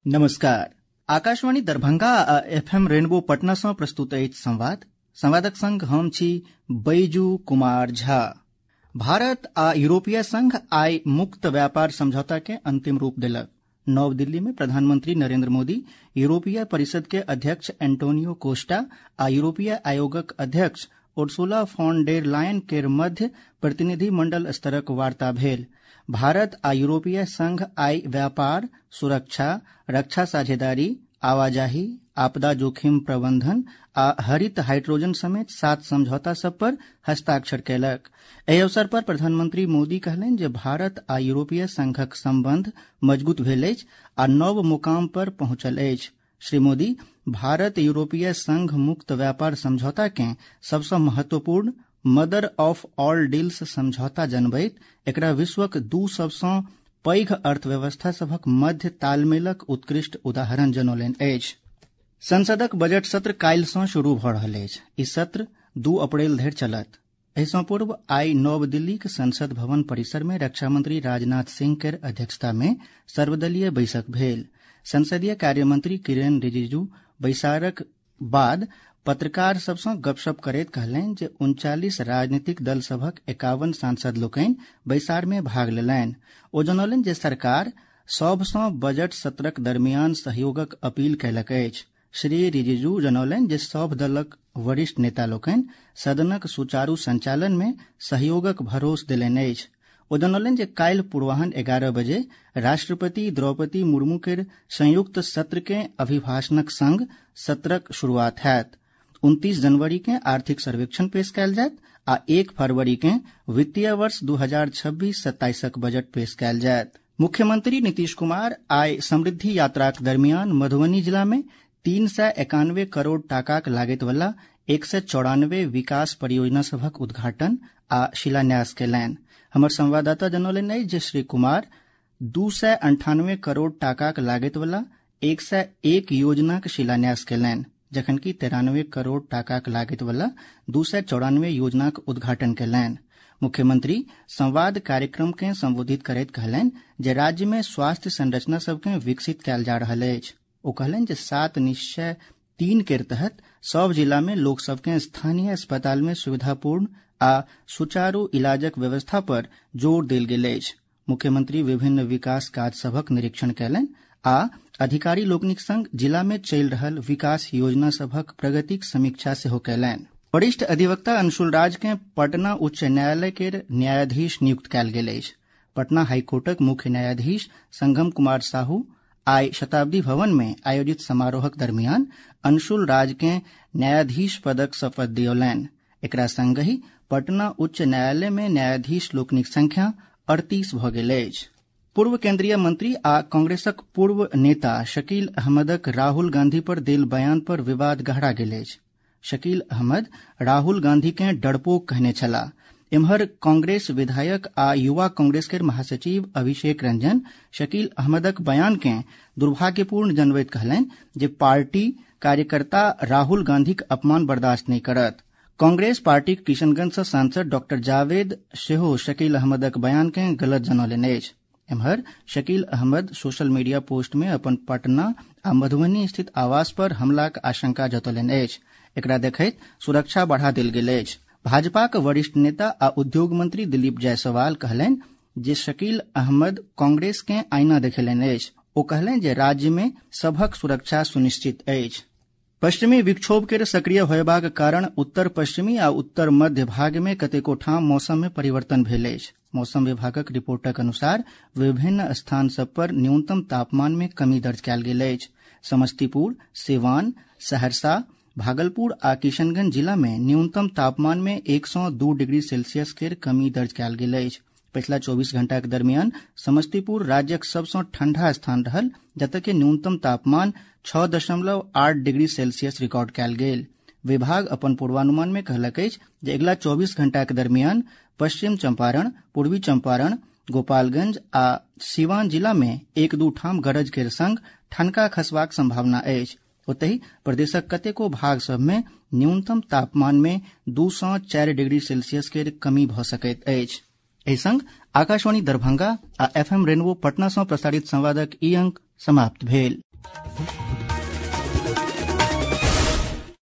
नमस्कार। आकाशवाणी दरभंगा आ FM rainbow Patna सँ प्रस्तुत अछि संवादक संग हम छी बैजू कुमार झा। भारत आ यूरोपीय संघ आइ मुक्त व्यापार समझौता के अंतिम रूप देलक। नव दिल्ली में प्रधानमंत्री नरेंद्र मोदी, यूरोपीय परिषद के अध्यक्ष एंटोनियो कोस्टा आ यूरोपीय आयोगक अध्यक्ष उर्सुला फॉन डेर लायन केर मध्य प्रतिनिधि मंडल स्तरक वार्ता भेल। भारत आ यूरोपीय संघ आइ व्यापार, सुरक्षा, रक्षा साझेदारी, आवाजाही, आपदा जोखिम प्रबंधन आ हरित हाइड्रोजन समेत 7 समझौता सभ पर हस्ताक्षर कयलक। एहि अवसर पर प्रधानमंत्री मोदी कहलनि जे भारत आ यूरोपीय संघक संबंध मजगूत भेल अछि आ नव मुकाम पर पहुंचल अछि। श्री मोदी भारत यूरोपीय संघ मुक्त व्यापार समझौता केँ सबसँ महत्वपूर्ण मदर ऑफ ऑल डील्स समझौता जनबैत एकरा विश्वक 2 सबसँ पैघ अर्थव्यवस्था सभक मध्य तालमेलक उत्कृष्ट उदाहरण जनौलनि अछि। संसदक बजट सत्र काल्हि सँ शुरू भऽ रहल अछि। ई सत्र 2 अप्रैल धरि चलत। एहि सँ पूर्व आइ नव दिल्लीक संसद भवन परिसर में रक्षा मंत्री राजनाथ सिंह केर अध्यक्षता में सर्वदलीय बैसक भेल। संसदीय कार्य मंत्री किरेन रिजिजू बैसारक बाद पत्रकार सभ सँ गपशप करैत कहलनि जे 39 राजनीतिक दल सभक 51 सांसद लोकनि बैसार में भाग लेलनि। ओ जनौलनि जे सरकार सभ सँ बजट सत्रक दरमियान सहयोगक अपील कयलक अछि। श्री रिजिजू जनौलनि जे सभ दलक वरिष्ठ नेता लोकनि सदनक सुचारू संचालन में सहयोगक भरोस देलनि अछि। ओ जनौलनि जे काल्हि पूर्वाह्न 11 बजे राष्ट्रपति द्रौपदी मुर्मू केर संयुक्त सत्र के अभिभाषणक संग सत्रक शुरुआत हैत। 29 जनवरी के आर्थिक सर्वेक्षण पेश कयल जायत आ 1 फरवरी के वित्तीय वर्ष 2026-27क बजट पेश कयल जायत। मुख्यमंत्री नीतीश कुमार आइ समृद्धि यात्राक दरमियान मधुबनी जिला में 391 करोड़ टाकाक लागत वाला 194 विकास परियोजना सभक उद्घाटन आ शिलान्यास कयलनि। हमर संवाददाता जनौलनि अछि जे श्री कुमार 298 करोड़ टाकाक लागत वाला 101 योजनाक शिलान्यास कयलनि, जखनकि 93 करोड़ टाकाक लागत वाला 294 योजनाक उद्घाटन कयलनि। मुख्यमंत्री संवाद कार्यक्रम के संबोधित करैत कहलनि जे राज्य में स्वास्थ्य संरचना सबके विकसित कयल जा रहल अछि। ओ कहलनि जे 7 निश्चय 3 केर तहत सब जिला में लोक सबके स्थानीय अस्पताल में सुविधापूर्ण आ सुचारू इलाजक व्यवस्था पर जोर देल गेल अछि। मुख्यमंत्री विभिन्न विकास काज सभक निरीक्षण कयलनि आ अधिकारी लोकनिक संग जिला में चलि रहल विकास योजना सभक प्रगतिक समीक्षा सेहो कयलनि। वरिष्ठ अधिवक्ता अंशुल राज के पटना उच्च न्यायालय केर न्यायाधीश नियुक्त कयल गेल अछि। पटना हाईकोर्टक मुख्य न्यायाधीश संगम कुमार साहू आइ शताब्दी भवन में आयोजित समारोहक दरमियान अंशुल राज के न्यायाधीश पदक शपथ दियौलनि। एकरा संगहि पटना उच्च न्यायालय में न्यायाधीश लोकनिक संख्या 38 भऽ गेल अछि। पूर्व केंद्रीय मंत्री आ कांग्रेसक पूर्व नेता शकील अहमदक राहुल गांधी पर देल बयान पर विवाद गहरा गेल अछि। शकील अहमद राहुल गांधी के डरपोक कहने छलाह। एम्हर कांग्रेस विधायक आ युवा कांग्रेस केर महासचिव अभिषेक रंजन शकील अहमदक बयान के दुर्भाग्यपूर्ण जनबैत कहलनि जे पार्टी कार्यकर्ता राहुल गांधीक अपमान बर्दाश्त नहि करत। कांग्रेस पार्टीक किशनगंज सँ सांसद डॉक्टर जावेद सेहो शकील अहमदक बयान के गलत जनौलनि अछि। एम्हर Shakeel Ahmad social media post में अपन पटना आ मधुबनी स्थित आवास पर हमलाक आशंका जतौलनि अछि। एकरा देखैत सुरक्षा बढ़ा देल गेल अछि। भाजपाक वरिष्ठ नेता आ उद्योग मंत्री दिलीप जायसवाल कहलनि जे शकील अहमद कांग्रेस के आईना देखेलनि अछि। ओ कहलनि जे राज्य में सभक सुरक्षा सुनिश्चित अछि। पश्चिमी विक्षोभ केर सक्रिय होयबाक कारण उत्तर पश्चिमी आ उत्तर मध्य भाग में कतेको ठाम मौसम में परिवर्तन भेल अछि। मौसम विभागक रिपोर्टक अनुसार विभिन्न स्थान सभ पर न्यूनतम तापमान में कमी दर्ज कयल गेल अछि। समस्तीपुर, सिवान, सहरसा, भागलपुर आ किशनगंज जिला में न्यूनतम तापमान में 102 डिग्री सेल्सियस केर कमी दर्ज कयल गेल अछि। पिछला 24 घंटा के दरमियान समस्तीपुर राज्यक सबसँ ठंडा स्थान रहल, जतय के न्यूनतम तापमान 6.8 डिग्री सेल्सियस रिकॉर्ड कयल गेल। विभाग अपन पूर्वानुमान में कहलक अछि जे अगिला 24 घंटा के दरमियान पश्चिम चंपारण, पूर्वी चंपारण, गोपालगंज आ सिवान जिला में 1-2 ठाम गरज केर संग ठनका खसबाक संभावना अछि। ओतहि प्रदेशक कतेको भाग सभ में न्यूनतम तापमान में 2 सँ 4 डिग्री सेल्सियस केर कमी भऽ सकैत अछि। एहि संग आकाशवाणी दरभंगा आ एफएम रेनबो पटना सँ प्रसारित संवादक ई अंक समाप्त भेल। हैं।